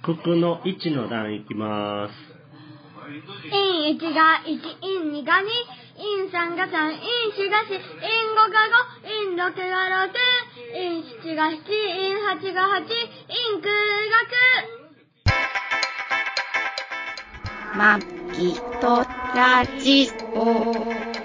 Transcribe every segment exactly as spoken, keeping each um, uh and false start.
九九のいちの段いきます。 陰いちがいち、陰にがに、陰さんがさん、陰しがし、陰ごがご、陰ろくがろく、陰しちがしち、陰はちがはち、陰くがく。 マギトラジオ。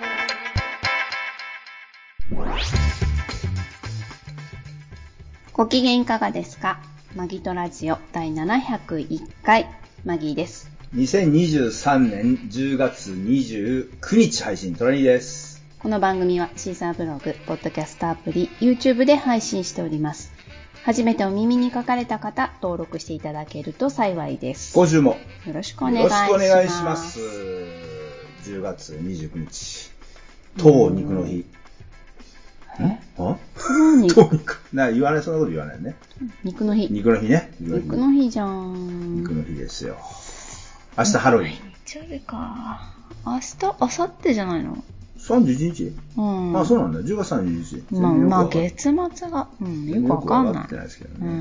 ご機嫌いかがですか？マギトラジオだいななひゃくいっかい、マギーです。 にせんにじゅうさんねんじゅうがつにじゅうくにち配信、トラニーです。 この番組はシーサーブログ、ポッドキャストアプリ、YouTube で配信しております。初めてお耳に書かれた方、登録していただけると幸いです。 今週もよろしくお願いします。 よろしくお願いします。じゅうがつにじゅうくにち、当肉の日。 えあ当肉当肉な、言わない、そんなこと言わないね。 肉の日。 肉の日ね。 肉の日じゃん。 肉の日ですよ。明日ハロウィン。 日曜日か。明日、明後日じゃないの？ さんじゅういちにち？ うん。 あ、そうなんだ。じゅうがつさんじゅういちにち。 まあ、まあ、月末が、うん、よくわかんない。 よくわかってないですけどね。 うん。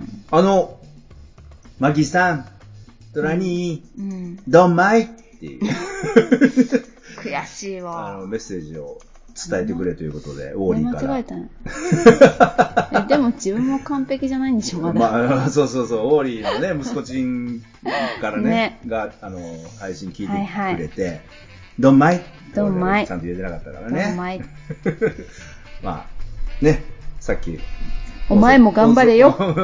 あの、マギさん、トラニー、 うん。 ドンマイっていう。 悔しいわ。 あの、メッセージを伝えてくれということで、ウォーリーから。 間違えたね。え、でも自分も完璧じゃないんでしょ、まだ。 まあ、そうそうそう、ウォーリーのね、息子ちんからね、 ねが、あの、配信聞いてくれて、 はいはい、 ドンマイドンマイちゃんと言えてなかったからね。 ドンマイまあ、ね、さっき。 お前も頑張れよ。 お前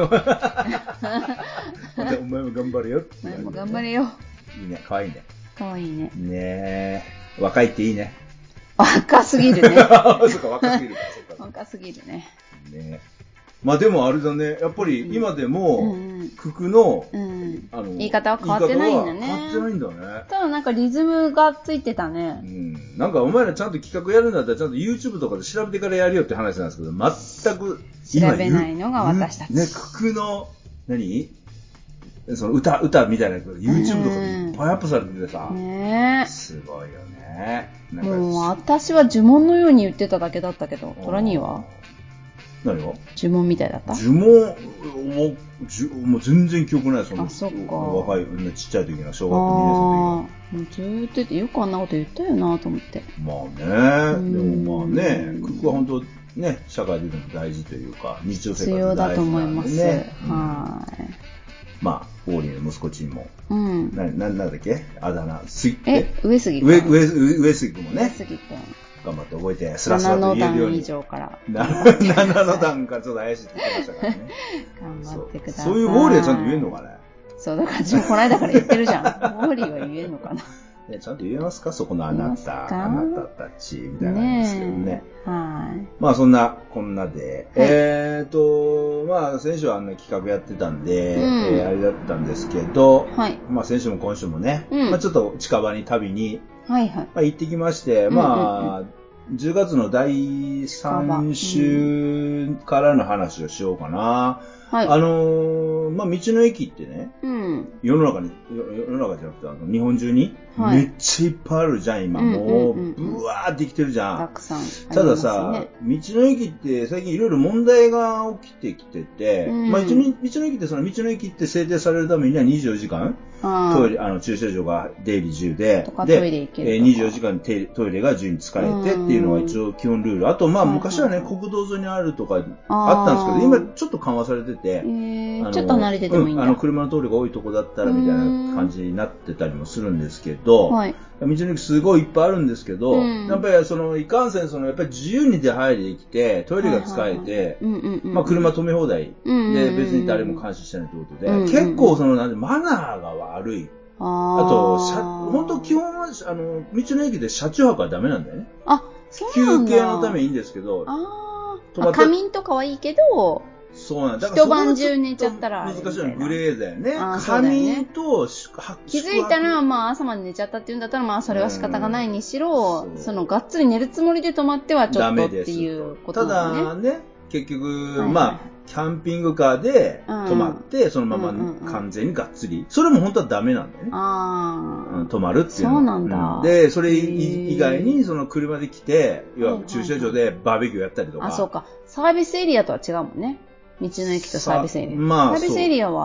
も頑張れよ。 お前も頑張れよ。 いいね、かわいいね。 かわいいね。 ねえ、若いっていいね。 若すぎるね。 そっか、若すぎる。 若すぎるね。 ね。まあでもあれだね、やっぱり今でも、九九の、 うん、 あの言い方は変わってないんだね。 変わってないんだね。 ただなんかリズムがついてたね。 うん。なんかお前らちゃんと企画やるんだったらちゃんと YouTube とかで調べてからやるよって話なんですけど、全く調べないのが私たち。 ね、九九の、何その歌、歌みたいなやつ YouTube とかでいっぱいアップされててさ。 ねえ。 すごいよね。なんかもう私は呪文のように言ってただけだったけど、トラニーは何が呪文みたいだった？ 呪文もう、もう全然記憶ない。そのあ、そっか。 若い、ちっちゃい時の小学校にねん生の時は。ずーっと言ってよくあんなこと言ったよなと思って。 まあね、でもまあね、九九は本当ね、社会ででも大事というか、日常生活で大事なんでね。必要だと思います。 はい。 まあ、ウォーリーの息子ちんも。 うん。 な、な、なんだっけあだ名。 え、上杉くん。 上、上、上杉くんもね。 上杉くん。 頑張って覚えて、スラスラと言えるように。 ななの段以上から。 ななの段からちょっと怪しいって言ってましたからね。 頑張ってください。 そういうウォーリーはちゃんと言えんのかね。 そう、だから私もこの間から言ってるじゃん。ウォーリーは言えんのかな。 ね、ちゃんと言えますかそこのあなた、あなたたち、みたいなんですけどね。 ねはい。 まあそんな、こんなで、はい、えーと、まあ先週はあんな企画やってたんで、うん、えー、あれだったんですけど、はい、まあ先週も今週もね、うん、まあちょっと近場に旅に、はいはい、まあ行ってきまして、うんうんうん、まあ、じゅうがつのだいさん週からの話をしようかな。はい、あのー、まあ、道の駅ってね、うん、世の中に、世の中じゃなくて、あの日本中に、はい、めっちゃいっぱいあるじゃん、今。うんうんうんうん、もう、ぶわーってきてるじゃん。 たくさん、ね。 たださ、道の駅って最近いろいろ問題が起きてきてて、うん、まあ、道の駅ってその道の駅って制定されるためにはにじゅうよじかん、トイレ、あの、駐車場が出入り自由で、で、トイレ行けるにじゅうよじかんトイレが自由に使えてっていうのが一応基本ルール。あと、まあ、昔はね、国道沿いにあるとかあったんですけど、今ちょっと緩和されてて、 えー、ちょっと離れててもいいんだ、 うん、あの車の通りが多いとこだったらみたいな感じになってたりもするんですけど、はい、道の駅すごいいっぱいあるんですけど、うん、やっぱりそのいかんせんそのやっぱり自由に出入りできてトイレが使えて、まあ車止め放題で別に誰も監視してないということで、うんうんうん、結構そのなんでマナーが悪い。あ, あと、本当基本はあの道の駅で車中泊はダメなんだよね。 あ、そうなんだ。 休憩のためいいんですけど、 ああ、仮眠とかはいいけど。 そうなんだ。 一晩中寝ちゃったら難しいのはグレーだよね。 仮眠と、 気づいたら、まあ朝まで寝ちゃったっていうんだったら、まあそれは仕方がないにしろ、そのがっつり寝るつもりで泊まってはちょっとっていうことだね。 ただね、結局、はいはい、まあ、キャンピングカーで泊まって、うん、そのまま完全にがっつり。それも本当はダメなんだよね。ああ、うん。泊まるっていうのは。 そうなんだ。 うん、で、それ以外に、その車で来て、要は駐車場でバーベキューやったりとか。 あ、そうか。サービスエリアとは違うもんね。道の駅とサービスエリア。まあ、サービスエリアは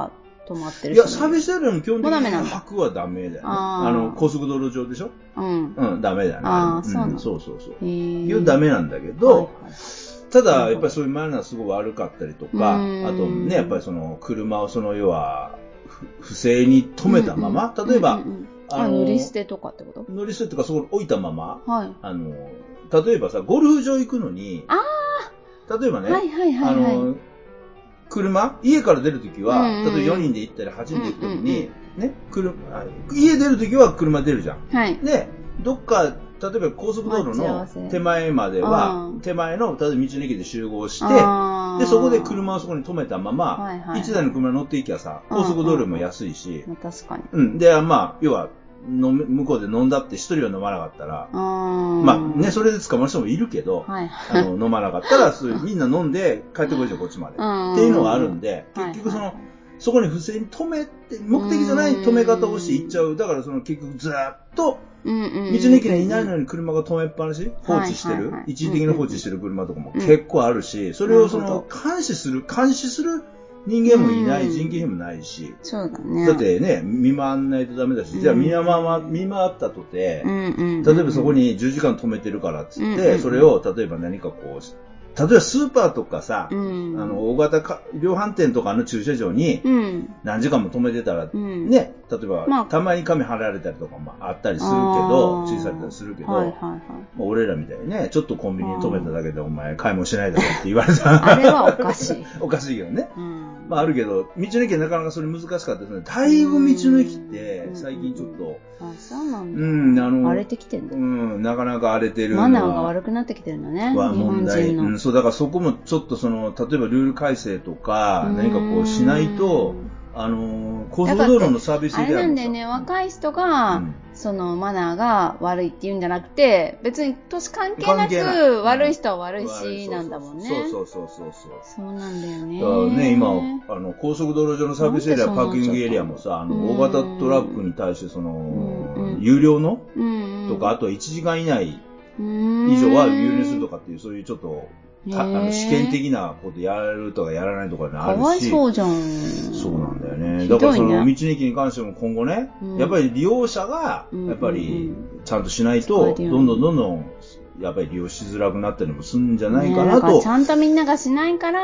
止まってるいや、サービスエリアも基本的に履くはダメだよね。あ, あの、高速道路上でしょうん。うん、ダメだよね。 ああ、そうなん、 うん、そうそうそう。基本ダメなんだけど、はいはい、ただ、やっぱりそういうマナーがすごい悪かったりとか、あとね、やっぱりその、車をその、要は、不正に止めたまま、うんうん、例えば、うんうん、 あの乗り捨てとかってこと乗り捨てとかそこに置いたまま、はい、あの、例えばさ、ゴルフ場行くのに、 あ例えばね、 はいはいはいはい、あの、 車家から出るときは、うんうん、例えばよにんで行ったりはちにんで行くときに、うんうんうん、ね、車、家出るときは車出るじゃん。はい。で、どっか、例えば高速道路の手前までは、手前の、例えば道の駅で集合して、で、そこで車をそこに止めたまま、はいはい、いちだいの車乗っていきゃさ、高速道路も安いし、 うんうん、確かに。 うん。で、まあ、要は、の向こうで飲んだって一人は飲まなかったら、まあね、それで捕まる人もいるけど、はい、あの飲まなかったらそういうみんな飲んで帰ってこいじゃんこっちまでっていうのがあるんで、結局その、はいはい、そこに不正に止めて目的じゃない止め方をして行っちゃう。だからその結局ずーっと道の駅にいないのに車が止めっぱなし放置してる、はいはいはい、一時的に放置してる車とかも結構あるし、それをその監視する監視する人間もいない、人件費もないし。 そうだね。 だってね、見回んないとダメだし、じゃあ見回見回ったとて、例えばそこにじゅうじかん止めてるからっつって、それを例えば何かこう、例えばスーパーとかさ、うん、あの大型か量販店とかの駐車場に何時間も止めてたら、うん、ね、例えば、まあ、たまに紙貼られたりとかもあったりするけど、注意されたりするけど、はいはいはい、俺らみたいにね、ちょっとコンビニに止めただけでお前買い物しないだろって言われたあれはおかしい。 おかしいけどね。うん、まああるけど、道の駅はなかなかそれ難しかったですね。だいぶ道の駅って最近ちょっと、 あ、そうなんだ。 うん、あの、 荒れてきてんだ。 うん、なかなか荒れてるのは。マナーが悪くなってきてるんだね。日本人の。 うん、そう、だからそこもちょっとその、例えばルール改正とか、何かこうしないと、あの、高速道路のサービスエリアもあれなんだよね、若い人が、うん、そのマナーが悪いって言うんじゃなくて、別に年関係なく、な悪い人は悪いし、うん、なんだもんね。 そうそうそうそうそう。 そうなんだよね。 だからね、今、あの、高速道路上のサービスエリア、パーキングエリアもさ、あの、大型トラックに対して、その、うん、有料の、うんうん、とか、あとはいちじかん以内以上は有料にするとかっていう、そういうちょっと、あの試験的なことやるとかやらないとかあるし。かわいそうじゃん。 そうなんだよね。だからその道の駅に関しても今後ね、うん、やっぱり利用者が、やっぱりちゃんとしないと、どんどんどんどん、やっぱり利用しづらくなったりもするんじゃないかなと。 ね、ちゃんとみんながしないから、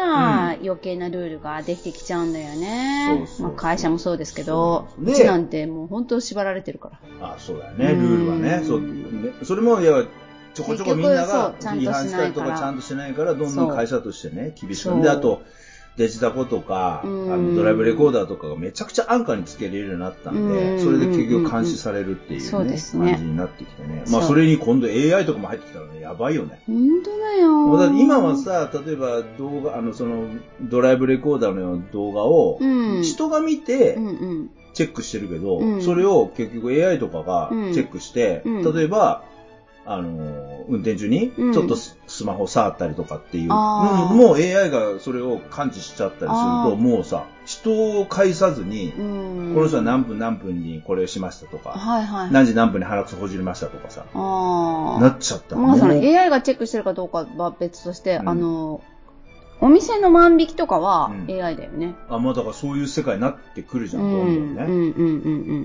うん、余計なルールができてきちゃうんだよね。そうそうそう、まあ、会社もそうですけど、うちなんてもう本当縛られてるから。 あ、そうだよね、ルールはね。そう、ね、それも、いや、ちょこちょこみんなが違反したりとかちゃんとしないから、どんどん会社としてね、厳しくなる。で、あと、デジタコとか、あのドライブレコーダーとかがめちゃくちゃ安価につけれるようになったんで、それで結局監視されるっていうね、感じになってきてね。まあそれに今度 エーアイ とかも入ってきたらね、やばいよね。 本当だよ。 だって今はさ、例えば動画、あの、その、ドライブレコーダーのような動画を、人が見て、チェックしてるけど、それを結局 エーアイ とかがチェックして、例えば、あの、運転中に、ちょっとスマホ触ったりとかっていう、うん、もう エーアイ がそれを感知しちゃったりすると、もうさ、人を介さずに、この人は何分何分にこれをしましたとか、はいはい、何時何分に鼻くそほじりましたとかさ、なっちゃった。 まあその エーアイ がチェックしてるかどうかは別として、うん、あの、お店の万引きとかは エーアイ だよね。 うん、あ、まあだからそういう世界になってくるじゃん、どんどんね。うんうんうんうん。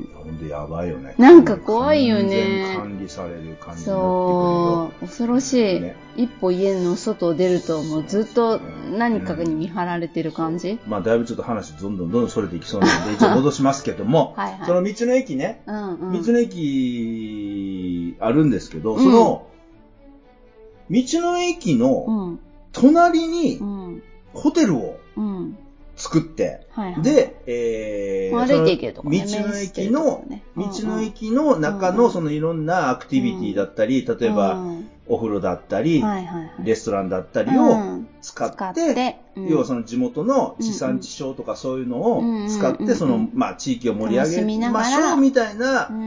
ほんでやばいよね。 なんか怖いよね。 完全管理される感じになってくると。 そう、恐ろしい。ね、一歩家の外を出るともうずっと何かに見張られてる感じ、 うん、まあだいぶちょっと話どんどんどんどんそれていきそうなんで、一応戻しますけども、はいはい、その道の駅ね、うんうん、道の駅あるんですけど、その、道の駅の、うん隣に、ホテルを作って、うんはいはい、で、えー、 歩いて行けるとこね、道の駅の、ね、道の駅の中のそのいろんなアクティビティだったり、例えば、うん、お風呂だったり、はいはいはい、レストランだったりを使って、うん使ってうん、要はその地元の地産地消とかそういうのを使って、うんうん、その、まあ、地域を盛り上げましょうみたいな、うん、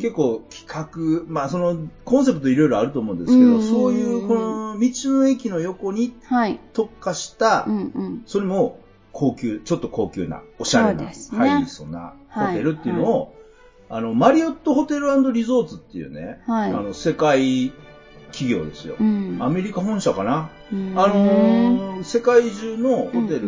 結構企画、まあ、そのコンセプトいろいろあると思うんですけど、うんうんうん、そういうこの道の駅の横に特化した、はいうんうん、それも高級、ちょっと高級な、おしゃれな、ね、ハイソなホテルっていうのを、はいはい、あの、マリオットホテル&リゾーツっていうね、はい、あの、世界企業ですよ。うん、アメリカ本社かな、あのー、世界中のホテル、うんうん、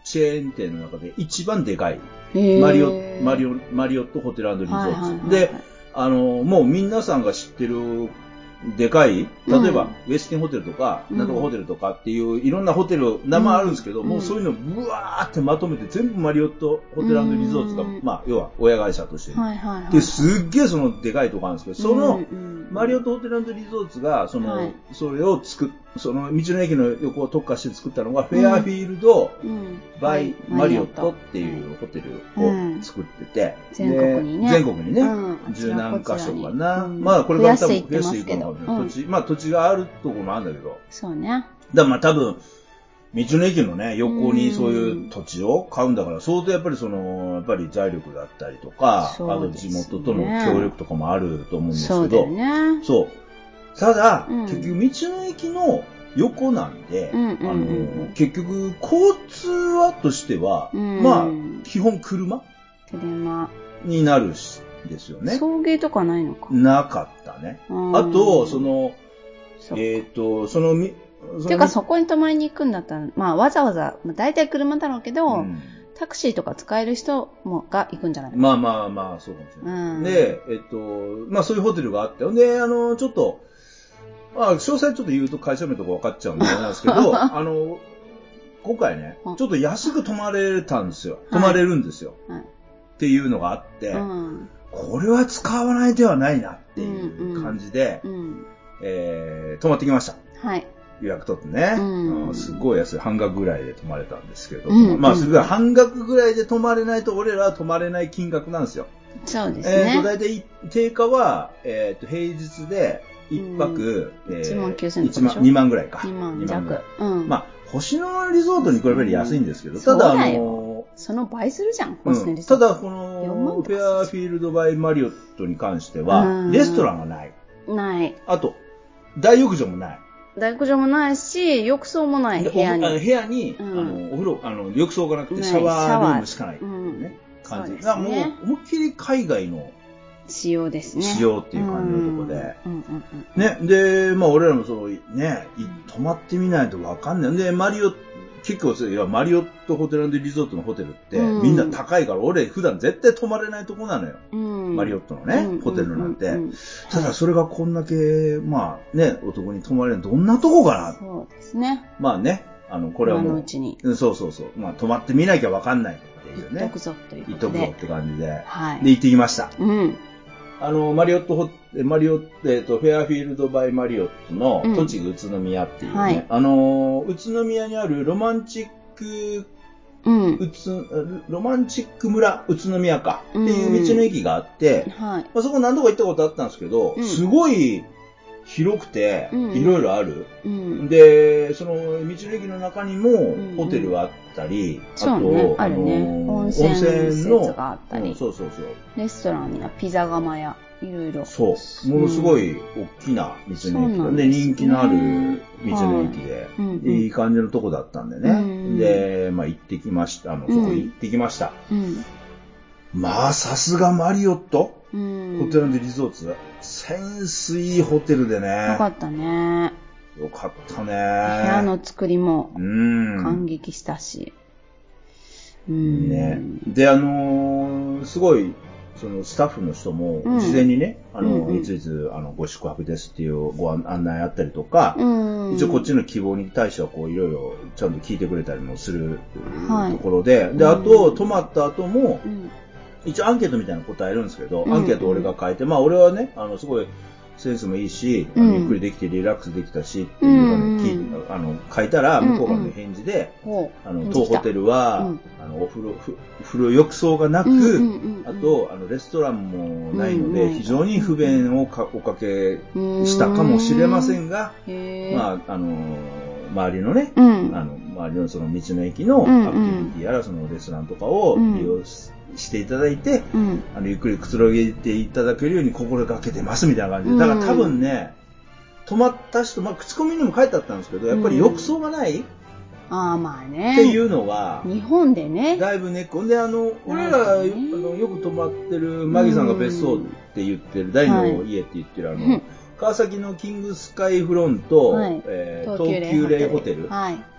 チェーン店の中で一番でかい、マリオ、マリオ、マリオットホテル&リゾート。はいはいはいはい、で、あの、もう皆さんが知ってる、でかい、例えば、ウェスティンホテルとか、なんとかホテルとかっていう、いろんなホテル、名前あるんですけど、もうそういうのをブワーってまとめて、全部マリオットホテル&リゾートが、まあ、要は親会社として。で、すっげえそのでかいとこあるんですけど、その、マリオットホテル&リゾートが、その、それを作っ、その道の駅の横を特化して作ったのが、フェアフィールド、バイ、マリオットっていうホテルを作ってて、 全国にね。 全国にね、十何箇所かな。まあ、これから多分増やしていくのかもしれない。土地、まあ土地があるところもあるんだけど。 そうね。 だからまあ多分、道の駅のね、横にそういう土地を買うんだから、相当やっぱりその、やっぱり財力だったりとか、あと地元との協力とかもあると思うんですけど、そうだよね。そう。ただ、結局道の駅の横なんで、あの、結局交通はとしては、まあ、基本車車になるし、ですよね。 送迎とかないのかなかったね。あと、その、えっと、その、 ていうかそこに泊まりに行くんだったら、まあわざわざ、まあ、大体車だろうけど、うん、タクシーとか使える人もが行くんじゃないかな。 まあまあまあ、そうかもしれない。うん、で、えっと、まあそういうホテルがあって、で、あの、ちょっと、まあ詳細ちょっと言うと会社名とか分かっちゃうんであれなんですけど、あの、今回ね、ちょっと安く泊まれたんですよ。泊まれるんですよ。はいはい、っていうのがあって、うん、これは使わない手はないなっていう感じで、うんうん、えー、泊まってきました。はい。予約取ってね、うんうん、すごい安い、半額ぐらいで泊まれたんですけど、うんうん、まあ、すごい半額ぐらいで泊まれないと、俺らは泊まれない金額なんですよ。 そうですね。 えっと、だいたい定価は、えっと、平日で一泊、 うん、えー、いちまんきゅうせんえんでしょ。 にまんぐらいか。 にまん弱。うん。 まあ、星野リゾートに比べる安いんですけど、うん、ただ、あの、 その倍するじゃん、星野リゾート。ただ、この、フェアフィールドバイマリオットに関しては、レストランがない。 ない。 あと、大浴場もない。 大浴場もないし、浴槽もない、部屋に。 部屋に、うん、あの、お風呂、あの、浴槽がなくて、シャワールームしかないっていうね、うん、感じ。だからもう、思いっきり海外の、 仕様ですね。 仕様っていう感じのとこで。ね、で、まあ俺らもその、ね、泊まってみないとわかんない。で、マリオ、結構、いや、マリオットホテル&リゾートのホテルって、うん、みんな高いから、俺普段絶対泊まれないとこなのよ。うん、マリオットのね、うん、ホテルなんて。ただそれがこんだけ、まあね、男に泊まれるどんなとこかな。 そうですね。 まあね、あの、これはもう。 今のうちに。 そうそうそう。まあ泊まってみなきゃわかんないっていうね。 行っとくぞということで。 行っとくぞって感じで。はい。で、行ってきました。うん。あの、マリオットホ、マリオット、えっと、フェアフィールドバイマリオットの、栃木宇都宮っていうね、うんはい、あの、宇都宮にあるロマンチック、うん、うつロマンチック村宇都宮かっていう道の駅があって、うんはいまあ、そこ何度か行ったことあったんですけど、うん、すごい広くて、いろいろある、うん。で、その道の駅の中にもホテルがあったり、 うん、あと、ね、あるね、温泉施設があったり、 うん、そうそうそう。 レストランにはピザ窯やいろいろ。 そう。ものすごい大きな道の駅で、ね、人気のある道の駅で、はい、いい感じのとこだったんでね。うん、で、まあ行ってきました。あの、そこ行ってきました。うん、まあ、さすがマリオット、うん、ホテル&リゾート。センスいいホテルでね。 よかったね。 よかったね。部屋の作りも感激したし。 うん、ね。で、あのー、すごい、そのスタッフの人も事前にね、うん、あの、うん、いついつあのご宿泊ですっていうご案内あったりとか、うん、一応こっちの希望に対してはこういろいろちゃんと聞いてくれたりもするところで、はい、で、あと、泊まった後も、うん、一応アンケートみたいなの答えるんですけど、アンケート俺が書いて、まあ俺はね、あの、すごい、センスもいいし、あのゆっくりできてリラックスできたしっていうのを、ねうん、あの書いたら、向こうからの返事で、うんうん、あの当ホテルは、うん、あのお風呂、風呂浴槽がなく、うんうんうんうん、あとあのレストランもないので、うんうん、非常に不便をかおかけしたかもしれませんが、まああの周りのね、うん、あの周りのその道の駅のアクティビティやらそのレストランとかを利用し、うんしていただいて、うん、あのゆっくりくつろげていただけるように心がけてますみたいな感じで、だから多分ね、泊まった人、まあ口コミにも書いてあったんですけど、やっぱり浴槽がない、うん、 ああまあねっていうのは日本でねだいぶね、ほんであの俺ら、ね、あのよく泊まってるマギさんが別荘って言ってる、大の家って言ってるあの、はい、川崎のキングスカイフロント、はいえー、東急レイホテルも、はい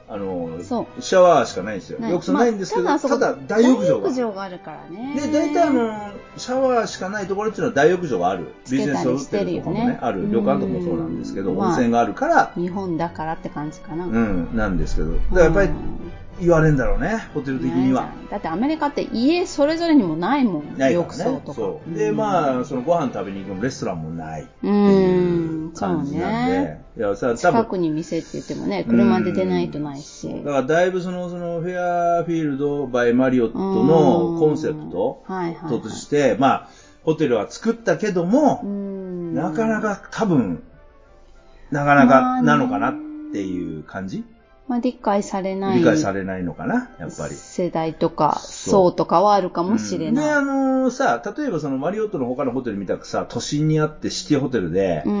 あの、シャワーしかないんですよ。浴槽ないんですけど、まあ、ただ大浴場が。 大浴場があるからね。 で、大体あの、シャワーしかないところっていうのは大浴場がある。ビジネスホテルとかもね、ある。旅館とかもそうなんですけど、温泉があるから。 日本だからって感じかな。 うん、なんですけど。だからやっぱり、言われんだろうね、ホテル的には。 だってアメリカって家それぞれにもないもん、 ない浴槽とか。 そう。で、まあ、そのご飯食べに行くのレストランもないっていう感じなんで。いや、さ、 近くに店って言ってもね、車で出ないとないし。 だからだいぶその、その、フェアフィールドバイマリオットのコンセプトとして、まあ、ホテルは作ったけども、なかなか多分、なかなかなのかなっていう感じ。 まあ、理解されない。 理解されないのかな、やっぱり。 世代とか、層とかはあるかもしれない。 うん、で、あのー、さ、例えばそのマリオットの他のホテルみたくさ、都心にあってシティホテルで、うん、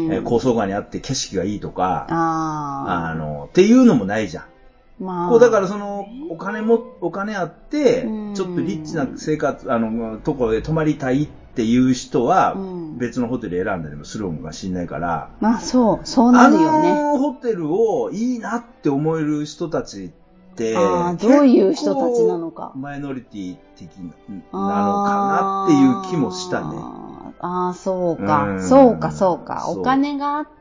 えー、高層階にあって景色がいいとか、ああの、っていうのもないじゃん。まあ、こうだからその、お金も、お金あって、ちょっとリッチな生活、あの、ところで泊まりたいっていう人は、別のホテル選んだりもするのかもしれないから、 うん、まあそう、そうなるよね。 あのホテルをいいなって思える人たちって、 あ、どういう人たちなのか。 マイノリティ的なのかなっていう気もしたね。 ああ、そうか、うん。そうか、そうか。お金があって、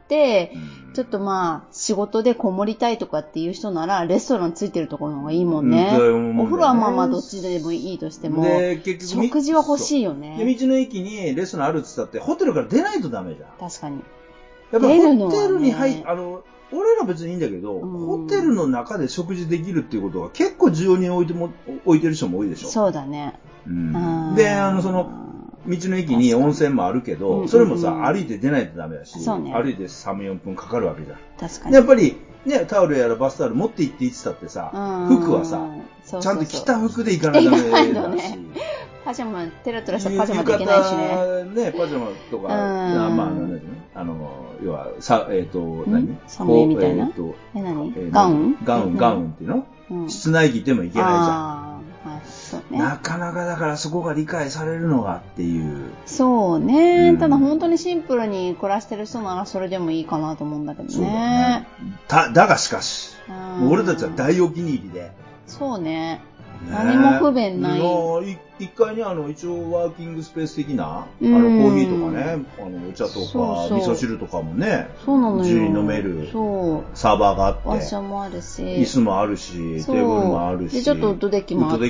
ちょっとまあ、仕事でこもりたいとかっていう人なら、レストランついてるところの方がいいもんね。うん、お風呂はまあまあどっちでもいいとしても、で結局食事は欲しいよね。 で、道の駅にレストランあるって言ったって、ホテルから出ないとダメじゃん。 確かに。 やっぱホテルに入、ね、あの、俺ら別にいいんだけど、うん、ホテルの中で食事できるっていうことは結構需要に置いても、置いてる人も多いでしょ。 そうだね。 うん、で、あの、その、道の駅に温泉もあるけど、それもさ、歩いて出ないとダメだし、ね、歩いてさん、よんぷんかかるわけじゃん。 確かに。 やっぱり、ね、タオルやらバスタオル持って行って行ってたってさ、服はさ、ちゃんと着た服で行かないとダメだし。 ね、パジャマ、テラテラしたパジャマで行けないしね。 ね、パジャマとか、あまあ、なんだよね。あの、要は、さ、えっ、ー、と、何寒いみたいな。えー、え、何、えー、ガウンガウン、ガウンっていうの、うん、室内着でもいけないじゃん。はい、そうね、なかなかだからそこが理解されるのがっていう。 そうね、うん。ただ本当にシンプルに暮らしてる人ならそれでもいいかなと思うんだけどね。そうだね。 だ、だがしかし、俺たちは大お気に入りで。 そうね。何も不便ない。 いっかいにあの一応ワーキングスペース的な、あのコーヒーとかね、あのお茶とかそうそう味噌汁とかもね、 そうなのよ。 自由に飲めるサーバーがあって、 場所もあるし、 椅子もあるし、テーブルもあるし、 でちょっとウッドデッキもあって、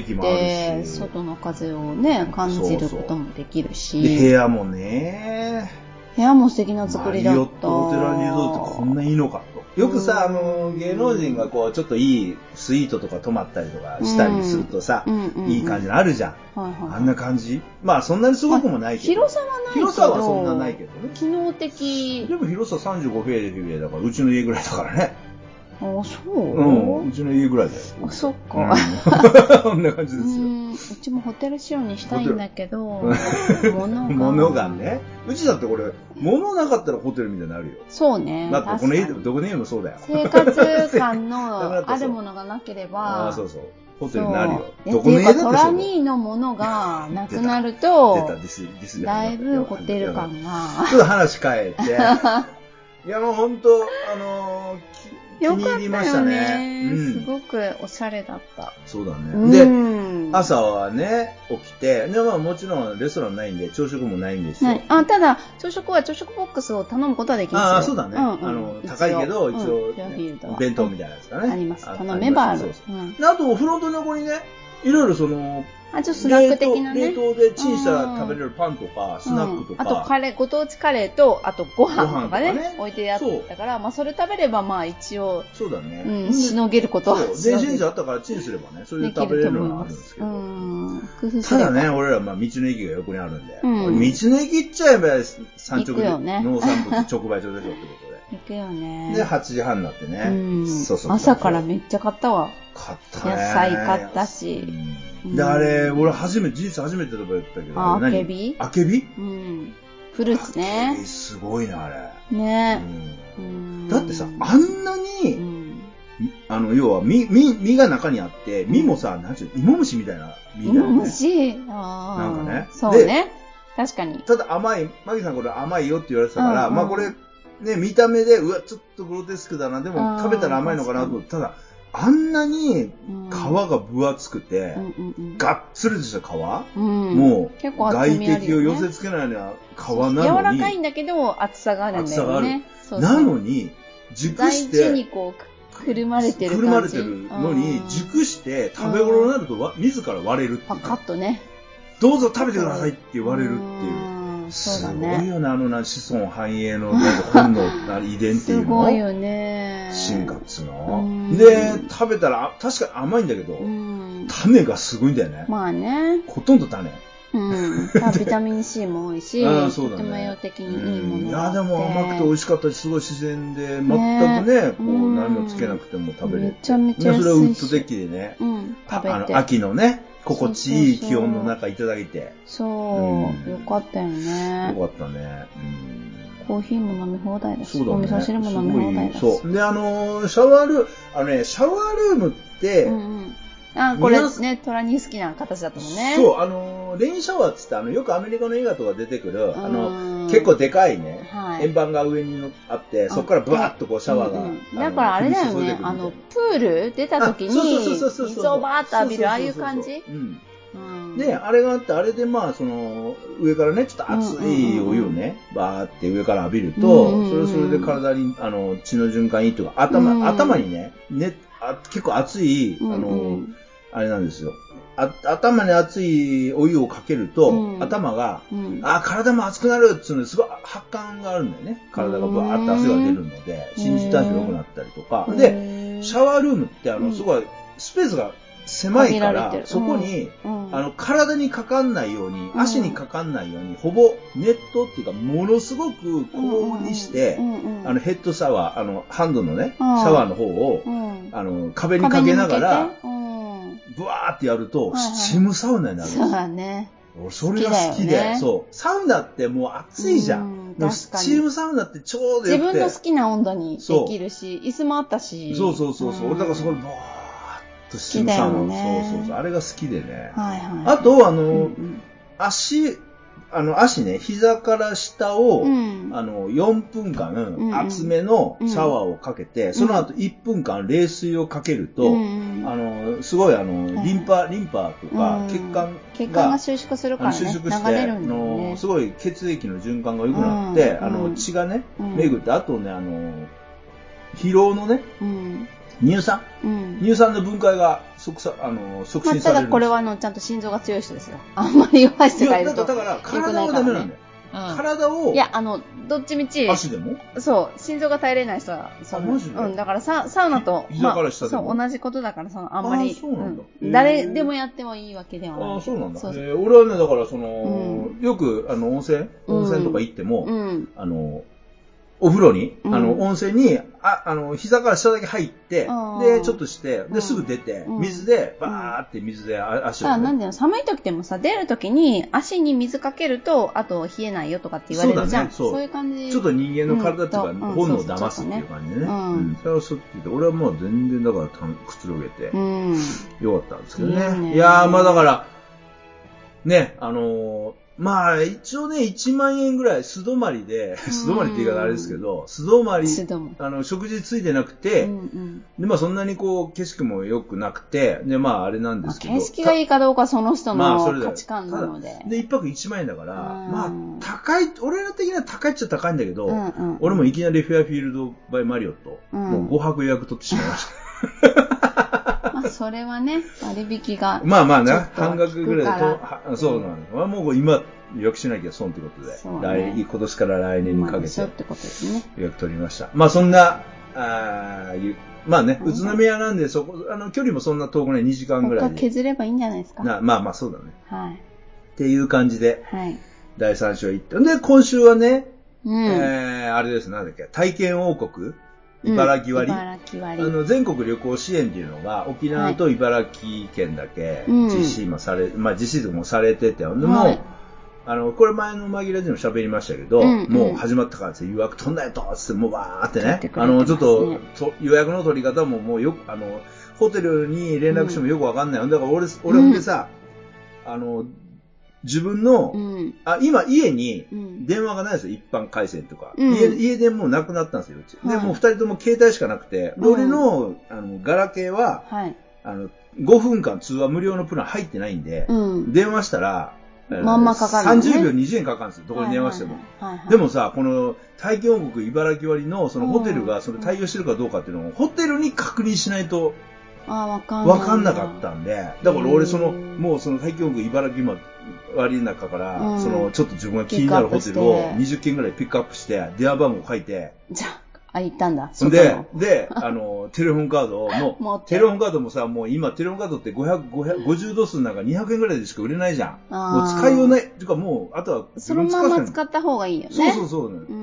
外の風をね感じることもできるし、 で部屋もね、 部屋も素敵な作りだった。マリオットホテルリゾートってこんないいのかと。よくさ、あの、芸能人がこう、ちょっといいスイートとか泊まったりとかしたりするとさ、いい感じのあるじゃん。あんな感じ。まあ、そんなにすごくもないけど。 広さはないけど。 広さはそんなないけどね。 機能的。 でも広ささんじゅうご平米だから、うちの家ぐらいだからね。 あ、そう？ うん、うちの家ぐらいだよ。 あ、そっか。 こんな感じですよ。 うちもホテル仕様にしたいんだけど、 物が。物がね。うちだってこれ、物なかったらホテルみたいになるよ。 そうね。 だってこの家、どこの家もそうだよ。 生活感のあるものがなければ。 あ、そうそう。ホテルになるよ。 どこの家だってそう。トラニーのものがなくなると、だいぶホテル感が。 ちょっと話変えて。いやもう本当、あのー、気に入りましたね。 うん、すごくおしゃれだった。 そうだね。で、うん、朝はね、起きて、でまあもちろんレストランないんで、朝食もないんですよ。はい、 あ、ただ、朝食は朝食ボックスを頼むことはできますよ。 あ、そうだね。うんうん、あの、高いけど、一応、ね、うん、弁当みたいなやつかね。 あります。頼めばある。そうそう、 うん、であと、フロントの横にね、いろいろその、 あ、ちょっとスナック的なね。 冷凍でチンしたら食べれるパンとか、スナックとか。 うん、あとカレー、ご当地カレーと、あとご飯とかね、ね置いてやったから、まあそれ食べればまあ一応、 そうだね。 うん、しのげることは。 そう。電子レンジあったからチンすればね、それで食べれるのはあるんですけど。うん、ただね、俺らまあ道の駅が横にあるんで、うん、道の駅行っちゃえば産直で、ね、農産物直売所でしょってことで。 行くよね。 で、はちじはんになってね。 うん、そうそう。朝からめっちゃ買ったわ。 買ったね。 野菜買ったし。 うん、で、あれ、俺初めて、人生初めてとか言ったけど。 あ、あけびあけびうん。フルーツね。 あけびすごいな、あれ。 ね、 うん、だってさ、あんなに、うん、あの、要は、実、実、実が中にあって、実もさ、なんちゅう、芋虫みたいな実だよね。 芋虫ああ。なんかね。そうね。確かに。 ただ甘い、マギさんこれ甘いよって言われてたから、うんうん、まあこれ、ね、見た目で、うわ、ちょっとグロテスクだな、でも食べたら甘いのかなと思って、ただ、 あんなに皮が分厚くて、がっつりとした皮、うん、もう外敵を寄せ付けないような皮なのに、 柔らかいんだけど厚さがあるんだよね。 そうそうなのに熟して大事にこうくるまれてる感じ。 くるまれてるのに熟して食べ頃になるとわ自ら割れるっていう、ね。 パカッとね。 どうぞ食べてくださいって言われるっていう。すごいよね、あのな子孫繁栄の本能遺伝っていうの。 すごいよね。 進化っつうの。で、食べたら確かに甘いんだけど、種がすごいんだよね。 まあね。 ほとんど種。 うん。ビタミン C も多いし、 あそうだね、 とても栄養的にいいものがあって。いや、でも甘くて美味しかったし、すごい自然で、全くね、こう、何もつけなくても食べれる。 めちゃめちゃ安いし。 それをウッドデッキでね、 うん、食べて。 あの、秋のね、心地いい気温の中いただいて。 そう、よかったよね。 よかったね。うん、 コーヒーも飲み放題だし、そうだね、お味噌汁も飲み放題だし。 そう。で、あの、シャワールーム、あのね、シャワールームって、うんうんあ、これね、トラに好きな形だったもんね。 そう、あの、レインシャワーっつって、あの、よくアメリカの映画とか出てくる、あの、結構でかいね、はい、円盤が上にあって、そこからブワーッとこうシャワーが。うんうん、 だからあれだよね、あの、プール出た時に、水をバーッと浴びる、ああいう感じ。 で、あれがあって、あれでまあ、その、上からね、ちょっと熱いお湯をね、バーって上から浴びると、それはそれで体に、あの、血の循環いいとか、頭、頭にね、ね、あ結構熱い、あの、あれなんですよ。あ頭に熱いお湯をかけると、うん、頭が、うん、あ、体も熱くなるっていうのですごい発汗があるんだよね。体がバーって汗が出るので、新陳代謝良くなったりとか。で、シャワールームって、あの、すごい、スペースが狭いから、そこに、うん、あの、体にかかんないように、足にかかんないように、ほぼネットっていうか、ものすごく高温にして、あの、ヘッドシャワー、あの、ハンドのね、シャワーの方を、あの、壁にかけながら、ブワーってやると、スチームサウナになるんですよ。 そうだね。 それが好きで、ね、そう。サウナってもう暑いじゃん。んスチームサウナってちょうどよくて。 自分の好きな温度にできるし、椅子もあったし。 そうそうそうそう。俺だからそこでボーっとスチームサウナ、ね、そうそうそう。あれが好きでね。はいはい。あと、あの、うんうん、足、あの、足ね、膝から下を、うん、あの、よんぷんかん、うん、厚めのシャワーをかけて、うん、その後いっぷんかん冷水をかけると、うん、あの、すごいあの、リンパ、リンパとか血管が、 血管が収縮するからね。収縮して、流れるんだよね、 のすごい血液の循環が良くなって、うん、あの、血がね、巡って、あとね、あの、疲労のね、うん乳酸、うん、乳酸の分解が促さあの促進される。 まあ、ただこれはあのちゃんと心臓が強い人ですよ。あんまり弱い人がいると。 だから体はダメなんだよ。うん、体を。 いや、あの、どっちみち。 足でもそう、心臓が耐えれない人は。 あ、マジでうん、だからササウナと、 まあ、そう、 同じことだから、その、あんまり。 あ、そうなんだ、 うん。誰でもやってもいいわけではない。 あ、そうなんだ。そうそう、えー、俺はね、だからその、うん、よく、あの、温泉温泉とか行っても、うん、あの、お風呂に、あの、温泉に、あ、あの、膝から下だけ入って、で、ちょっとして、で、すぐ出て、水で、バーって水で足を、ね。 あ、なんでの、寒い時でもさ、出る時に足に水かけると、あと冷えないよとかって言われるじゃん。そうだね、そう。そういう感じ。 ちょっと人間の体っていうか、本能を騙すっていう感じでね。うん。それはそうって言って、俺はもう全然だからくつろげて、よかったんですけどね。いやー、まあだから、ね、あのー、まあ、一応ね、いちまんえんぐらい素泊まりで、素泊まりって言い方あれですけど、素泊まり、あの、食事ついてなくて、うんうん、で、まあそんなにこう、景色も良くなくて、で、まああれなんですけど。 景色がいいかどうかその人の価値観なので。 まあ、で、一泊いちまんえんだから、まあ、高い、俺ら的には高いっちゃ高いんだけど、うんうん、俺もいきなりフェアフィールドバイマリオット、うん、もうごはく予約取ってしまいました。 まあ、それはね、割引が。 まあまあね、半額ぐらいで、そうなの。もう今、予約しなきゃ損ってことで、ね、来今年から来年にかけて、予約取りました。まあそんな、あまあね、宇都宮なんで、そこ、あの、距離もそんな遠くない、にじかんぐらいで。 削ればいいんじゃないですか。 なまあまあそうだね。 はい。 っていう感じで、はい。だいさん章行って。で、今週はね、うん、えー、あれです、なんだっけ、体験王国茨城割、うん、 茨城割。 あの、全国旅行支援っていうのが、沖縄と茨城県だけ実施もされ、はい、まあ実施もされてて、でも、はい、あの、これ前の紛らでも喋りましたけど、うんうん、もう始まったからですよ、予約取んないとつって、もうわーってね、あの、ちょっと、と予約の取り方ももうよく、あの、ホテルに連絡してもよくわかんない。うん、だから俺、俺ほんでさ、うん、あの、 自分の、うん、あ、今家に電話がないですよ、一般回線とか。うん、家、家電もうなくなったんですよ、うち。はい、で、もう二人とも携帯しかなくて、うん、俺の、あの、ガラケーは、はい、あの、ごふんかん通話無料のプラン入ってないんで、うん、電話したら、 まんまかかる、ね。 さんじゅうびょうにじゅうえんかかるんですよ。どこに電話しても。でもさ、この大気王国茨城割のそのホテルがそれ対応してるかどうかっていうのをホテルに確認しないとわかんなかったんで、だから俺その、もうその大気王国茨城割の中から、うん、そのちょっと自分が気になるホテルをにじゅっけんぐらいピックアップして、電話番号書いて、 じゃあ、あ、行ったんだ。 で、で、あの、テレホンカードを、もう、テレホンカードもさ、もう今、テレホンカードってごひゃく、ごひゃく、ごじゅうド数なんかにひゃくえんぐらいでしか売れないじゃん。もう使いようない。てかもう、あとは自分使ってそのまま使った方がいいよね。 そうそうそう。うん。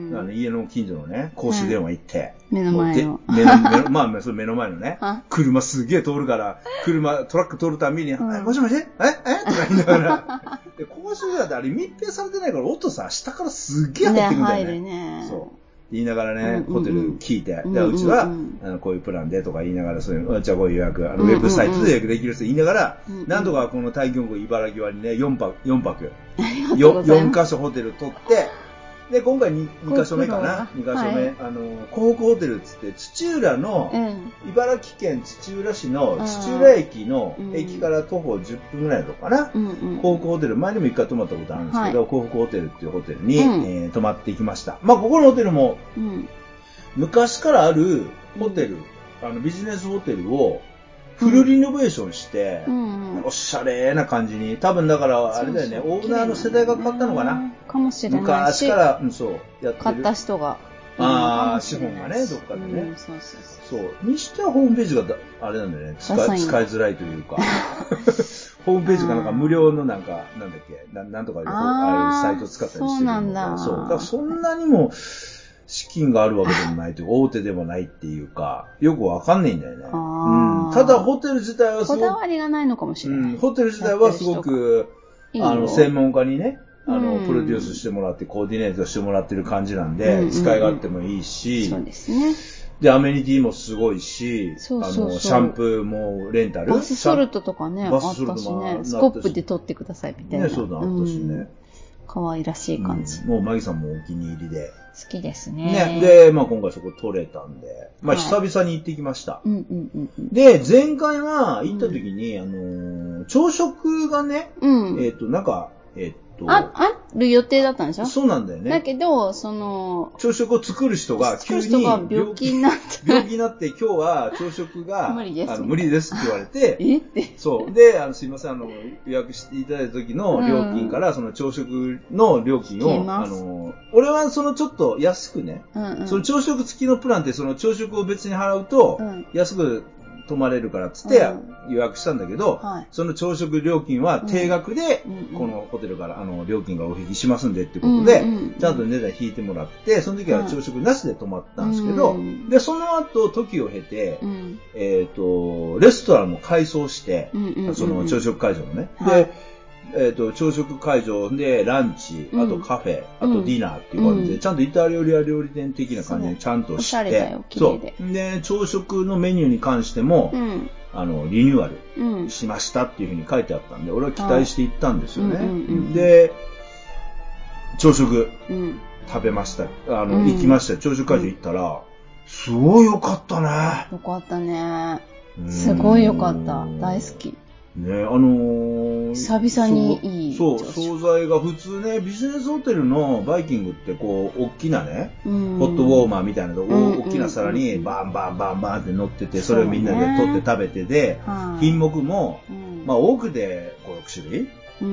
だからね、家の近所のね、公衆電話行って。 目の前の。 目の、目の、まあ、それ目の前のね、車すげえ通るから、車、トラック通るたびに、え、もしもしええとか言いながら。で、公衆電話ってあれ密閉されてないから、音さ、下からすげえ入ってくるんだよね。 入るね。 そう。言いながらね、ホテル聞いて、で、うちは、あの、こういうプランでとか言いながら、そういう、うちはこういう予約、あの、ウェブサイトで予約できるって言いながら、なんとかこの大気王国茨城割にね、よんぱく、よんぱく、よんか所ホテル取って、で、今回 2, 2カ所目かな ?に カ所目、はい、あの、港北ホテルっつって、土浦の、うん、茨城県土浦市の土浦駅の駅から徒歩じゅっぷんぐらいのとこかな、うんうん、港北ホテル、前にも一回泊まったことあるんですけど、はい、港北ホテルっていうホテルに、うん、えー、泊まっていきました。まあ、ここのホテルも、うん、昔からあるホテル、うん、あの、ビジネスホテルを、フルリノベーションして、うんうん、おしゃれな感じに。多分だから、あれだよね、そうそうオーナーの世代が買ったのかな。 かもしれない。 昔から、うん、そう、やってる。 買った人が。 ああ、資本がね、どっかでね。うん、そうそうそう。そう。にしてはホームページが、あれなんだよね、使い、使いづらいというか。ホームページがなんか無料のなんか、なんだっけ、ななんとかで、ああいうサイト使ったりしてる。 そうなんだ。 そう。だからそんなにも、資金があるわけでもないというか、大手でもないっていうか、よくわかんないんだよね。うん、ただ、ホテル自体はすごく。 こだわりがないのかもしれない。うん、 ホテル自体はすごく、いいあの、専門家にね、あの、プロデュースしてもらって、コーディネートしてもらってる感じなんで、うん、使い勝手もいいし、 そうですね。 で、アメニティもすごいし、そうそうそう、あの、シャンプーもレンタル。 バスソルトとかね、あったしね、スコップで取ってくださいみたいな。 ね、そうだ、あったしね。 可愛らしい感じ。 うん、もう、マギさんもお気に入りで。 好きですね。 ね。で、まあ今回そこ取れたんで、まあ久々に行ってきました。はい、うんうんうんうん、で、前回は行った時に、うん、あのー、朝食がね、うん、えっ、ー、と、なんか、えっ、ー、と、 あ、ある予定だったんでしょ？ そうなんだよね。 だけど、その、 朝食を作る人が急に人が病気になって、 病気になって、今日は朝食が無理です。 あの無理ですって言われて、 えって。 そう。で、あの、すいません、あの、予約していただいた時の料金から、うん、その朝食の料金を、あの、俺はそのちょっと安くね、うんうん、その朝食付きのプランって、その朝食を別に払うと、安く泊まれるからっつって予約したんだけど、うんはい、その朝食料金は定額で、このホテルからあの料金がお引きしますんでってことで、うんうん、ちゃんと値段引いてもらって、その時は朝食なしで泊まったんですけど、うん、で、その後、時を経て、うん、えっと、レストランも改装して、うんうんうん、その朝食会場のね。はい、で、えっ、ー、と、朝食会場でランチ、あとカフェ、うん、あとディナーっていう感じで、うん、ちゃんとイタリア料理や料理店的な感じでちゃんとして、おしゃれだよ、綺麗で。そう。で、朝食のメニューに関しても、うん、あの、リニューアルしましたっていうふうに書いてあったんで、俺は期待して行ったんですよね。うんうんうん、で、朝食、うん、食べました。あの、うん、行きました。朝食会場行ったら、すごい良かったね。 良かったね。すごい良かった。大好き。 ね、あのー、 久々にいい。 そう、惣菜が普通ね、ビジネスホテルのバイキングってこう、大きなね、うん、ホットウォーマーみたいなとこ、うん、大きな皿にバンバンバンバンって乗ってて、それをみんなで取って食べてで、ね、品目も、うん、まあ多くでご、ろく種類うん、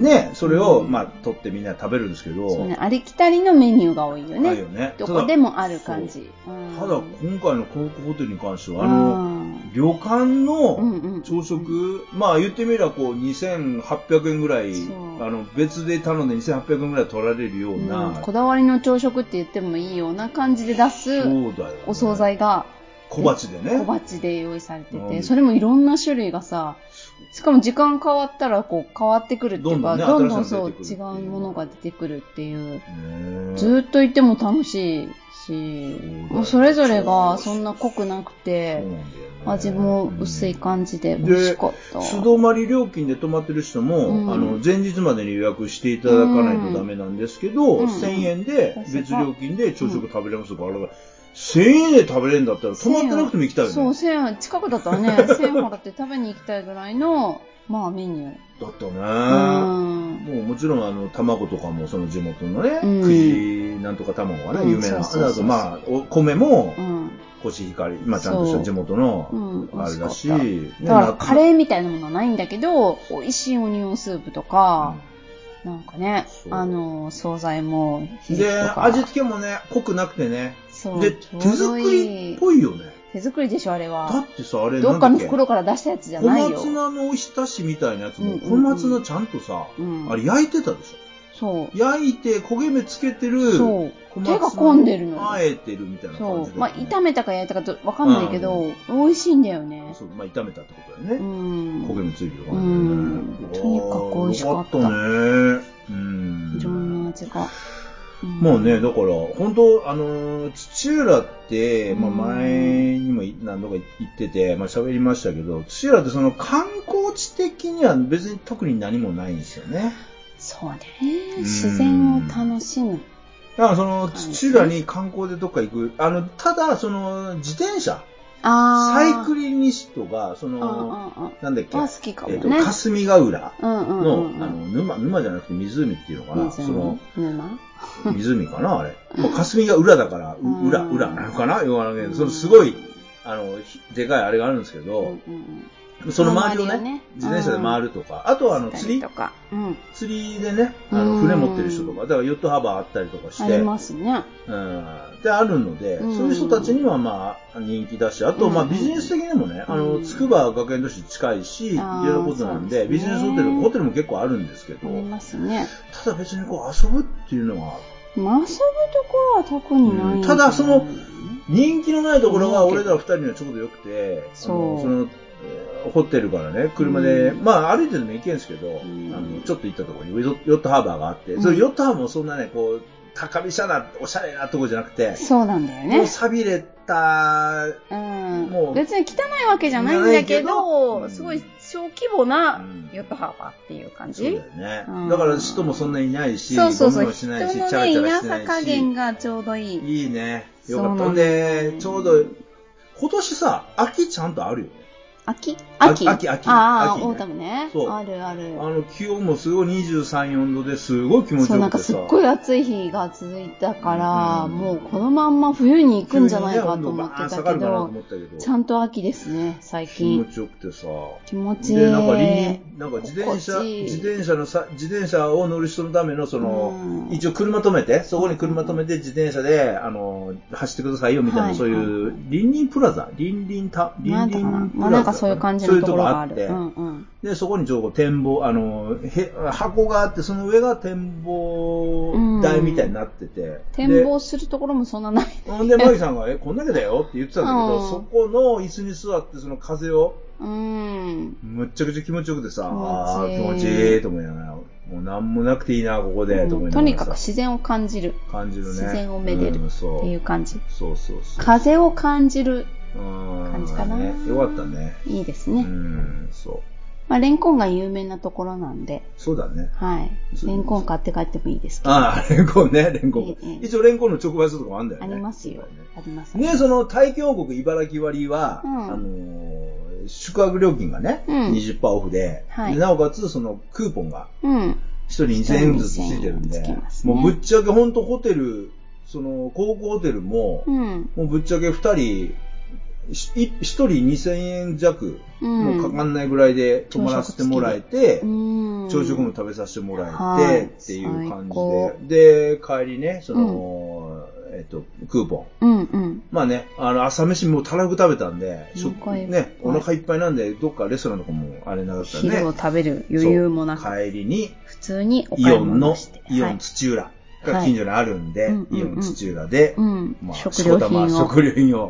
ね、それを、まあ、取ってみんな食べるんですけど。 そうね、ありきたりのメニューが多いよね。 あるよね。 どこでもある感じ。 ただ、今回の航空ホテルに関しては、あの、旅館の朝食、うんうん、まあ言ってみればこうにせんはっぴゃくえんぐらい、あの、別で頼んでにせんはっぴゃくえんぐらい取られるような、うん。 こだわりの朝食って言ってもいいような感じで出す、そうだよね、お惣菜が、 小鉢でね。 小鉢で用意されてて、それもいろんな種類がさ、しかも時間変わったらこう変わってくるっていうか、どんどん、ね、どんどんそう違うものが出てくるっていう、ずーっといても楽しいし、もうそれぞれがそんな濃くなくて、味も薄い感じで美味しかった。 素泊まり料金で泊まってる人も、うん、あの、前日までに予約していただかないとダメなんですけど、うん、せんえんで別料金で朝食食べれますから、うん、せんえんで食べれるんだったら泊まってなくても行きたいよね。 そう、せんえん、近くだったらね、せんえん払って食べに行きたいぐらいの、まあメニュー。 だったね。うん、もうもちろんあの、卵とかもその地元のね、うん、くじなんとか卵がね、有名な。あとまあ、お米も、うんコシヒカリ、まあちゃんとした地元の、あれだし、うん、 だからカレーみたいなものはないんだけど、美味しいオニオンスープとか、うん、なんかね、あの、惣菜も、 で、味付けもね、濃くなくてね。そう。で、手作りっぽいよね。 手作りでしょ、あれは。 だってさ、あれどっかの袋から出したやつじゃないよ。 小松菜のおひたしみたいなやつも、小松菜ちゃんとさ、うん、あれ焼いてたでしょ。そう。焼いて焦げ目つけてる。そう。 手が込んでるの。 あえてるみたいな感じで、ね。 そう。まあ、炒めたか焼いたかわかんないけど、うん、美味しいんだよね。 そう。まあ、炒めたってことだよね。うん。焦げ目ついてる感じだよね。 うん。とにかく美味しかった。よかったね。うん。 いろんな味が。 うん、まあね、だから、本当あの、土浦って、まあ前にも何度か言ってて、まあ喋りましたけど、土浦ってその観光地的には別に特に何もないんですよね。 そうね。自然を楽しむ。 だからその、土浦に観光でどっか行く。あの、ただ、その、自転車。あサイクリニストが、その、なんだっけ。 好きかもね。 えっと、霞ヶ浦の、あの、沼、沼じゃなくて湖っていうのかな。その、 沼湖かなあれ。もう霞が裏だから、裏、裏なのかなよくわからないけど、そのすごい、あの、でかいあれがあるんですけど、その周りをね、ね自転車で回るとか、あとはあの釣りとか、うん、釣りでね、あの船持ってる人とか、だからヨットハーバーあったりとかして、 ありますね。 うん、であるので、うん、そういう人たちにはまあ人気だし、あとまあビジネス的にもね、あの筑波学園都市近いし、いろいろことなんで、ビジネスホテル、ホテルも結構あるんですけど、 ありますね。 ただ別にこう遊ぶっていうのは、 まあ、遊ぶところは特にない、 うん。ただその人気のないところが俺ら二人にはちょうどよくて、 そう。 そのホテルからね、車で、うん、まあ歩いてでも行けんですけど、うん、あのちょっと行ったところにヨットハーバーがあって、うん、それヨットハーバーもそんなね、こう、高飛車な、おしゃれなとこじゃなくて、 そうなんだよね。 もう錆びれた、 うん、もう別に汚いわけじゃないんだけど、うん、すごい小規模なヨットハーバーっていう感じ。 そうだよね。うん、だから人もそんなにいないし、 そうそうそう、 ゴミもしないし、 人のね、 チャラチャラしてないし。 稲さ加減がちょうどいい。 いいね。よかった。んで、ちょうど、今年さ、秋ちゃんとあるよね。 秋秋秋秋ああ、オータムね。そう。あるある。 あの、気温もすごいにじゅうさん、よんどですごい気持ちよくてさ。そう、 なんかすっごい暑い日が続いたから、うん、もうこのまんま冬に行くんじゃないかと思ってたけど、ちゃんと秋ですね、最近。 気持ちよくてさ。 気持ちいい。 で、なんか輪、なんか自転車、自転車のさ、自転車を乗る人のための、その、うん、一応車止めて、そこに車止めて自転車で、あの、走ってくださいよみたいな、はい、そういう、輪々プラザ輪々た、輪々プラザ。 そういう感じのところがある。 そういうとこあって、うんうん、で、そこにちょうど展望、あの、へ、箱があって、その上が展望台みたいになってて。うん、 展望するところもそんなない。 ほんで、マギさんが、え、こんだけだよって言ってたんだけど、うん、そこの椅子に座って、その風を、うん。むっちゃくちゃ気持ちよくてさ、ああ、気持ちいいと思いながら、もうなんもなくていいな、ここで、と思いながら。 とにかく自然を感じる。 感じるね。 自然をめでる。うん、そうっていう感じ。 そうそうそう。 風を感じる。感じかな、 ね。よかったね。 いいですね。 うん、そう。 まあ、レンコンが有名なところなんで。 そうだね。 はい。レンコン買って帰ってもいいですけど。 ああ、レンコンね、レンコン。ええ、一応レンコンの直売所とかもあるんだよね。 ありますよ。ね、あります、 ね。ね、その大京王国茨城割は、うん、あのー、宿泊料金がね、うん、にじゅっパーセントオフで、はい、でなおかつそのクーポンが、うん、ひとりにせんえんずつついてるんで、ね、もうぶっちゃけほんとホテル、その、航空ホテルも、うん、もうぶっちゃけふたり、一人にせんえん弱もかかんないぐらいで泊まらせてもらえて、うん、朝食も食べさせてもらえてっていう感じで、で、帰りね、その、うん、えっと、クーポン。うんうん、まあね、あの、朝飯もたらふく食べたんで、ね、お腹いっぱいなんで、どっかレストランとかもあれなかったんで、 昼を食べる余裕もなく、 帰りに、 普通にお買い物して、 イオンの、イオン土浦が近所にあるんで、はい、イオン土浦で、 うんうん、 まあ、 食料品を。 食料品を。 普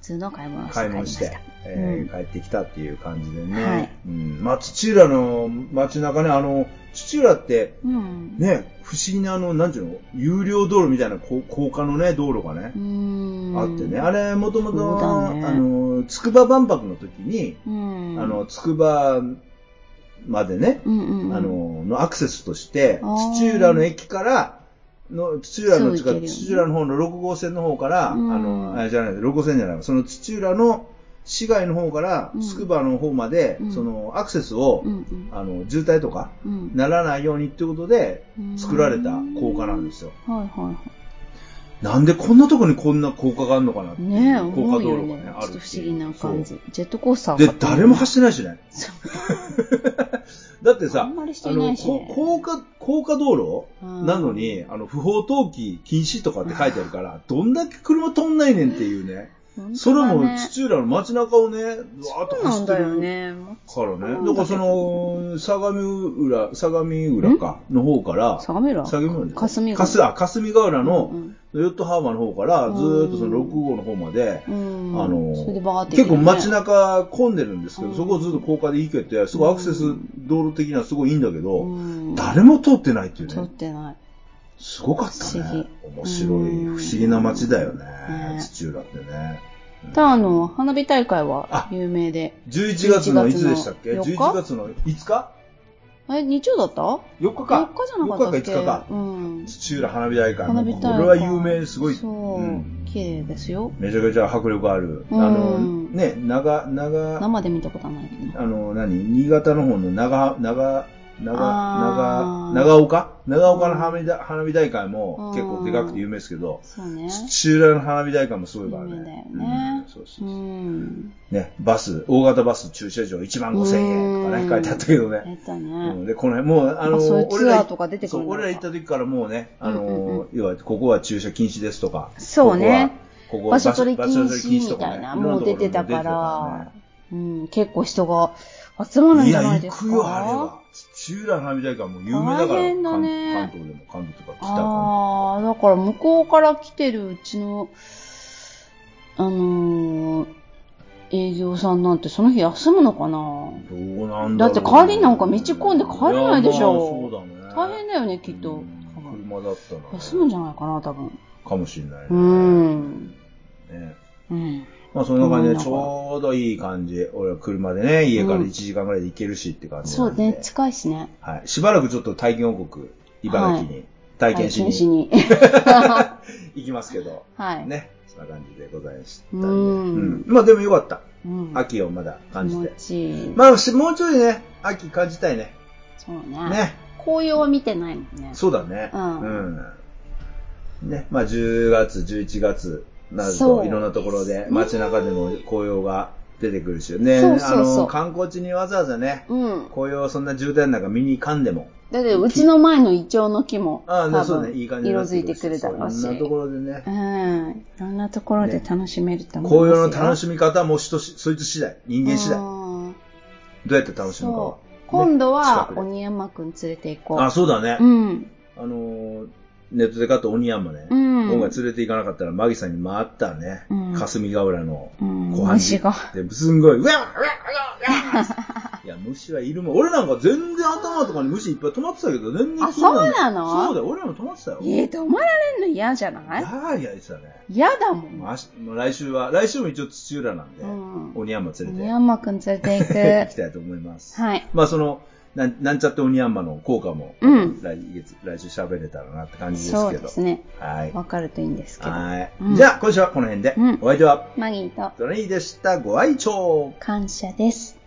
通の買い物をして買い物して、えーうん、 帰ってきたっていう感じでね。 はい。 うん、まあ、土浦の街中ね、あの、土浦って、うん、ね、不思議なあの、なんていうの、有料道路みたいな高架のね、道路がね、うんあってね、あれ、もともと、あの、筑波万博の時に、うん、あの、筑波までね、うんうんうん、あの、のアクセスとして、土浦の駅から、の土浦の近く、ね、土浦の方のろく号線の方から、うん、あの、あれじゃない、ろく号線じゃない、その土浦の市街の方から筑波の方まで、うん、そのアクセスを、うん、あの渋滞とか、うん、ならないようにってことで作られた高架なんですよ。はいはいはい。なんでこんなとこにこんな高架があるのかなっていう、ね、高架道路がね、 あるっていう。ちょっと不思議な感じ。ジェットコースターで、誰も走ってないしね。だってさ、あんまりしてないし、ね、 あの、高架、高架道路なのに、あの、不法投棄禁止とかって書いてあるから、どんだけ車飛んないねんっていうね。ねそれも土浦の街中をね、わーっと走ってるからね。だからその、相模浦、相模浦か、の方から、 相模浦相模浦霞ヶ浦。霞ヶ浦の、ヨットハーバーの方から、ずーっとそのろく号の方まで、うん、あの、それでバーって結構街中混んでるんですけど、うん、そこをずっと高架で行けて、すごいアクセス道路的にはすごいいいんだけど、うん、誰も通ってないっていうね。 通ってない。 すごかったね。面白い、不思議な街だよね。ね土浦ってね。 ただあの、花火大会は有名で。 じゅういちがつのいつでしたっけ ?じゅういちがつのいつかえ、日曜だった ? よっか か。 よっかじゃなかったっけ ?よっかかいつかか。 うん。土浦花火大会。 花火大会。 これは有名、すごい。 そう。うん、綺麗ですよ。 めちゃくちゃ迫力ある。うん、あの、ね、長、長。 生で見たことはないけど。 あの、何新潟の方の長、長、長、長、長岡長岡の花火大、花火大会も結構でかくて有名ですけど、そうね。土浦の花火大会もすごいからね。 有名だよね。 うん、そうそうそう。うん、ね、バス、大型バス駐車場いちまんごせんえんとかね、書いてあったけどね。 やったね。 うん、で、この辺、もう、あの、 そういうツアーとか出てくるんだ。そう、俺ら行った時からもうね、あの、うんうん、要は、ここは駐車禁止ですとか。 そうね。 ここは、 場所取り禁止みたいな、もう出てたから、うん、結構人が集まるんじゃないですか。 いや、行くよ、あれは。土浦花火大会も有名だから、 大変だね、 関東でも、関東とか北関東。 ああ、だから向こうから来てるうちの、あのー、営業さんなんてその日休むのかな。 どうなんだろう、ね。 だって帰りなんか道込んで帰れないでしょ。 そうだね。 大変だよね、きっと。 車だったら、ね。 休むんじゃないかな、多分。 かもしれないね。 うん。 ね。 うん。 まあそんな感じでちょうどいい感じ。俺は車でね、家からいちじかんぐらいで行けるしって感じなんで、 うん。そうね、近いしね。 はい。しばらくちょっと体験王国、茨城に、はい、体験しに。 体験しに。 行きますけど。 はい。 ね。そんな感じでございましたんで。うん。うん、まあでもよかった。うん。秋をまだ感じて。 気持ちいい。 まあもうちょいね、秋感じたいね。 そうね。 ね。 紅葉は見てないもんね。 そうだね。うん。うん。ね。まあじゅうがつ、じゅういちがつ。なるといろんなところで街中でも紅葉が出てくるしね。そうそうそう、あの観光地にわざわざね、うん、紅葉そんな渋滞の中見に行かんでも。 だってうちの前のイチョウの木もああ、そうね、いい感じ色づいてくるだろうし。 いろんなところでね。 うん。いろんなところで楽しめると思う、ね。紅葉の楽しみ方も人しそいつ次第、人間次第。どうやって楽しむかは。 今度は鬼山くん連れて行こう。 あ、そうだね。 うん。 あのー。ネットで買った鬼山ね。うん。今回連れて行かなかったら、マギさんに回ったらね。うん。霞ヶ浦の小半虫が。 で、すんごい、うわうわうわうわいや、虫はいるもん。俺なんか全然頭とかに虫いっぱい止まってたけど、全然あ、そうなの？ そうだよ、俺らも止まってたよ。 えー、止まられんの嫌じゃない？ いやー、嫌ですよね。 嫌だもん。 まあ、来週は、来週も一応土浦なんで、うん、鬼山連れて。 鬼山くん連れて行く。 行きたいと思います。 はい。 まあ、その、な ん, なんちゃって鬼山の効果も、うん、来月、来週喋れたらなって感じですけど。 そうですね。 はい。 わかるといいんですけど。 はい。うん、じゃあ、今週はこの辺で。うん、お相手は、 マギーと、 トレイでした。ご愛聴。 感謝です。